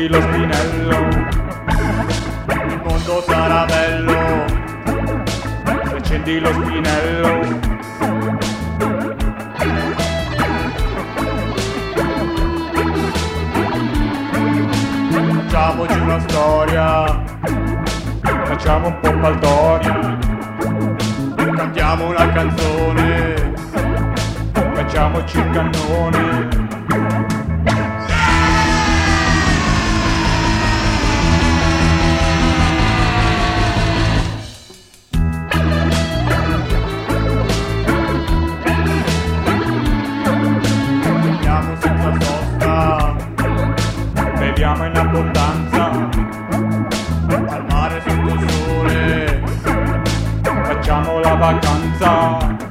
accendi lo spinello, il mondo sarà bello, accendi lo spinello. Facciamoci una storia, facciamo un po' baldoria, cantiamo una canzone, facciamoci il cannone. Andiamo senza sosta, beviamo in abbondanza, al mare sotto il sole, facciamo la vacanza.